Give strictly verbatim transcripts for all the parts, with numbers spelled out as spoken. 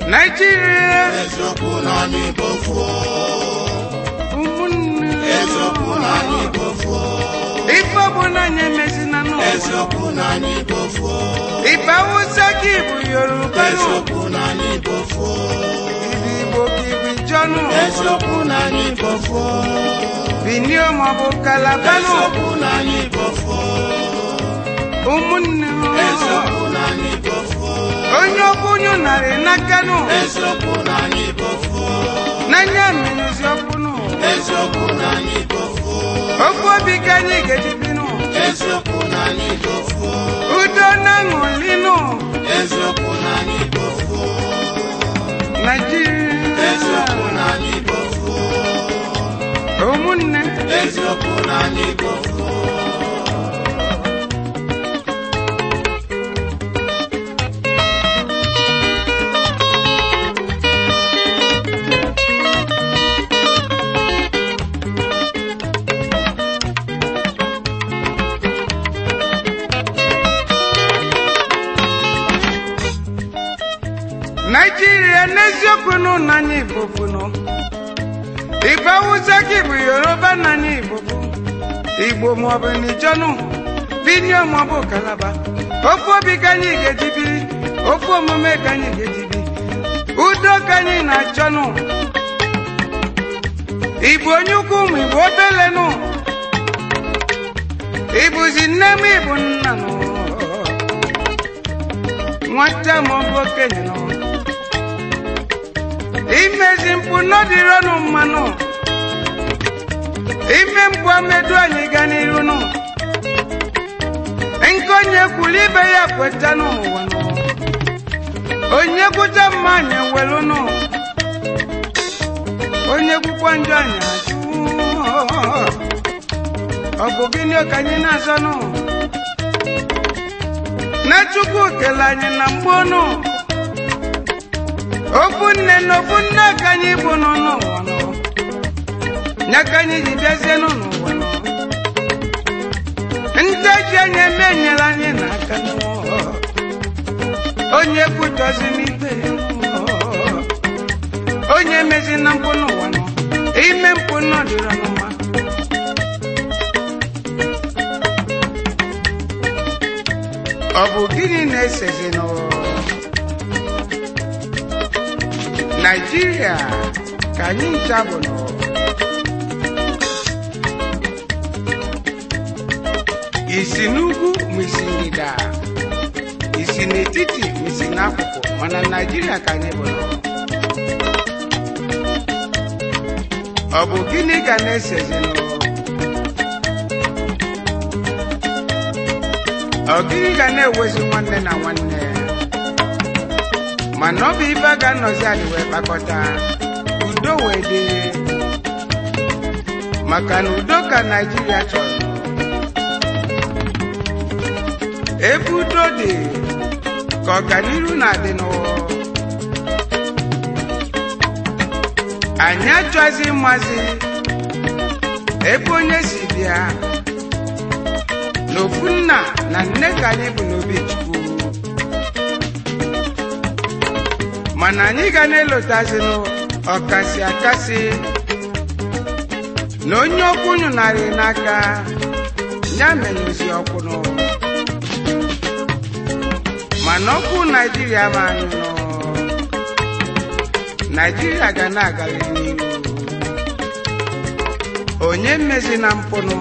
Nigeria eziokwu na anyị bofuo ụmụnne eziokwu na anyị bofuo ife bụ na anyị emezina n'ụwa eziokwu na anyị bofuo ife Hausa ka ịbụ Yoruba eziokwu na anyị bofuo ibe Igbo ka ịbụ Ijonu eziokwu na anyị bofuo Benue maọbụ Calabar eziokwu na anyị bofuo ụmụnne eziokwu na anyị bofuo onye ọkụ onye narị n'aka nụ eziokwu na anyị bofuo n'anya mmiri ọkụ nụ eziokwu na anyị bofuo okwu obi ka anyị ga-ejibi nụ eziokwu na anyị bofuo udo na aṅụrị nụ eziokwu na anyị bofuo Nigeria eziokwu na anyị bofuo ụmụnne eziokwu na anyị bofuo Nigeria n'eziokwu nụ na anyị Igbo nụ Igbo Hausa ka ịbụ Yoruba na anyị Igbo Igbo maọbụ n'Ijonu Benue maọbụ Calabar ofu obi ka anyị ga-eji biri ofu omume ka anyị ga-eji biri udo ka anyị na-achọ nụ Igbo onye ukwu ụmụ Igbo obele nụ Igbozi nne m Igbo nna nụ nwata maọbụ okenye nụ imezi mpụ n'ọdịrọnụ mmanụ ime mpụ amedu anyị ga n'iru nụ nke onye kwuru ibe ya kweta n'ụwa nụ onye kwucha mma anyị welu nụ onye kwukwa njọ anyị ajụ ọ bụ gịnị ka anyị na-azọ nụ na Chukwu kele anyị na mgbe nụ ofu nne na ofu nne ka anyị bụ n'ụwa nọ nya ka anyị ji bịazie n'ụwa nọ ndị ji anyị eme nyere anyị n'aka onye kwujozi n'ibe onye mezi na mpụ n'ụwa nọ ime mpụ n'ọdịrọ n'ụwa ọ bụ gịnị na-esezi n'ụwa Nigeria ka anyị ncha bụ nọ isi n'ugwu ma isi n'ịda isi n'etiti ma isi n'akụkụ mana Nigeria ka anyị bụ nọ ọ bụ gịnị ga na-esezi nọ ọ gịnị ga na-ewezi nwanne na nwanne mana ọ bụ ibe a ga-anọzi anyị wee kpakọta udo wee dị maka na udo ka Nigeria chọrọ ebe udo dị ka ọganihu na-adị n'ụwa anyị achọghịzi mmazi ebe onye si bịa na ofu nna na nne ka anyị bụ n'obi Chukwu mana anyị ga na-elotazinụ ọkasị akasị na onye okwu nyụnarị n'aka ya menyozi ọkwụnụ mana ọkụ Nigeria ma anyụnụ Nigeria ga na-agalị n'ihu onye mmezi na mpụnụ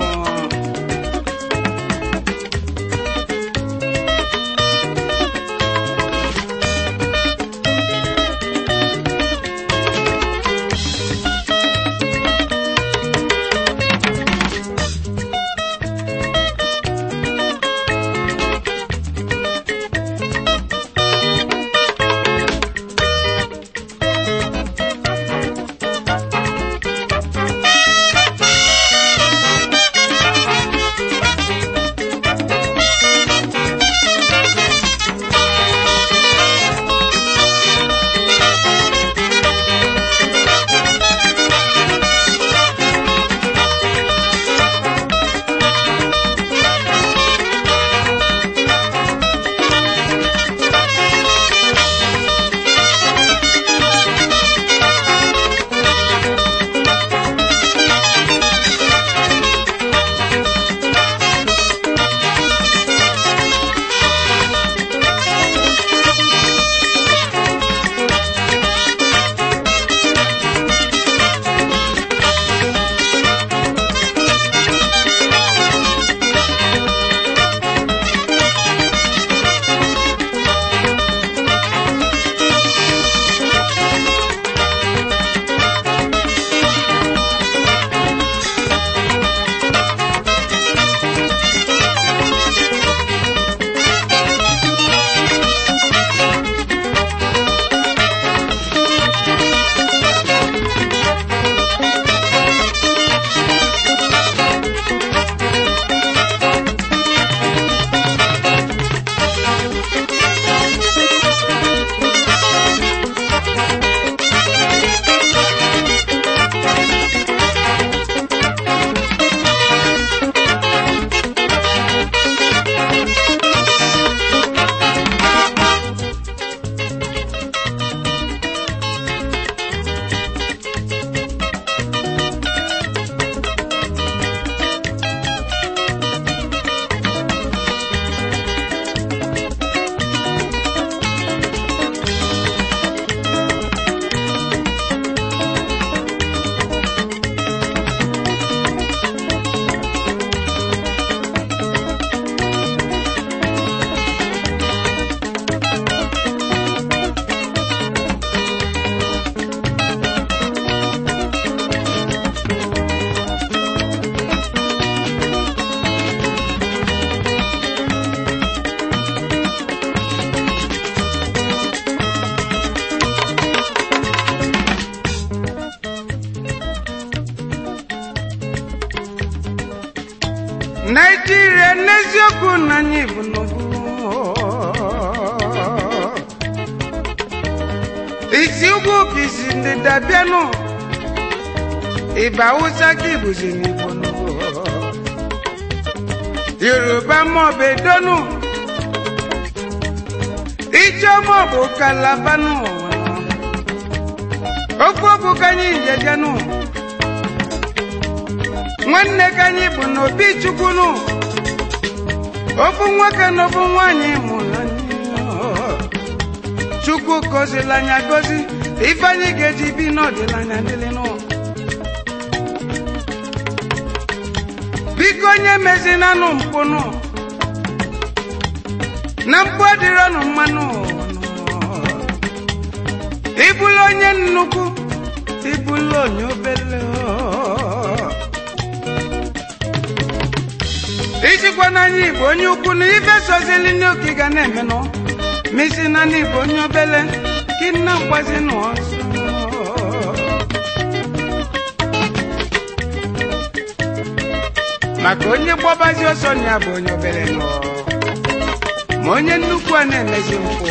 isi ndị dabianụ ịba Hausa ka ibuzi n'Igbo nụ Yoruba maọbụ Edonụ Ijo maọbụ Kalabanụ okwu okwu ka anyị jejenụ nwanne ka anyị bụ n'obi Chukwu nụ ofu nwoke na ofu nwaanyị mụrụ anyị Chukwu gọzila anya gọzi ife anyị ga-eji bi n'ọdịnanya niile nụ biko onye mezinanụ mpụ nụ na mpụ adịrọnụ mmanụ ibulu onye nnukwu ibulu onye obele ijikwa n'anya Igbo onye ukwu na ife sozili n'oke ga na-eme nọ misi na n'Igbo onye obele ka nna mgbazi n'ọzọ maka onye gbọbazi ọsọ na ya bụ onye obele nọ ma onye nnukwu a na-emezi mpụ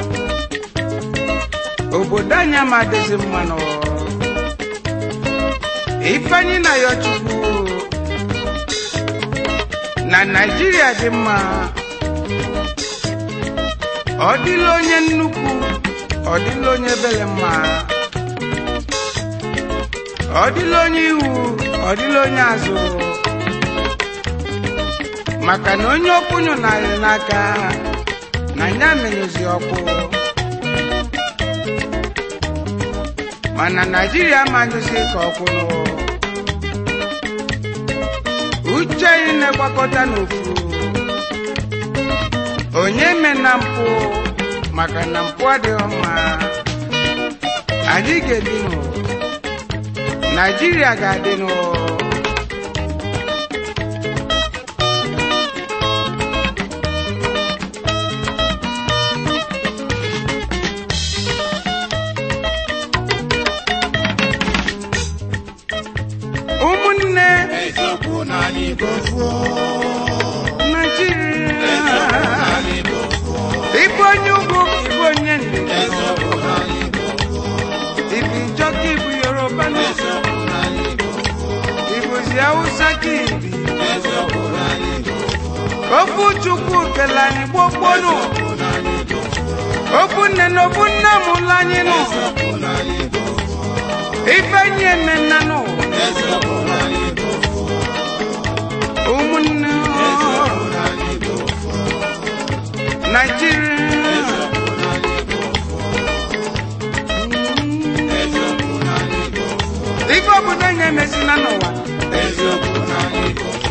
obodo anyị ma adịzi mma nọ Ifeanyi na ya Chukwu na Naịjirịa dị mma ọ dịla onye nnukwu ọ dịla onye obele mma ọ dịla onye ihu ọ dịla onye azụ maka na onye ọkwụnyụ narị n'aka na nya menyụzi ọkwụ mana Naịjirịa manyụzi ka ọkwụnụ uche anyị na-egbakọta n'ofu onye me na mpụ maka na mpụ adịghị mma anyị ga-edinụ Naịjirịa ga-adịnụ ụmụnne eziokwu na anyị bụ ofu Naịjirịa eziokwu na anyị bụ ofu ịbụ onye ugwu ịbụ onye ndịda eziokwu na anyị bụ ofu ịbụ Ijaw ka ịbụ Yoruba eziokwu na anyị bụ ofu ịbụzi Hausa ka ibi eziokwu na anyị bụ ofu ofu Chukwu kele anyị gbokponụ eziokwu na anyị bụ ofu ofu nne na ofu nna mụlụ anyị nụ eziokwu na anyị bụ ofu Ifeanyi emenna nụ eziokwu na anyị bụ ofu ụmụnne eziokwu na anyị bụ ofu Naịjirịa eziokwu na anyị bụ ofu eziokwu na anyị bụ ofu ife obodo anyị emezina n'ụwa eziokwu na anyị bụ ofu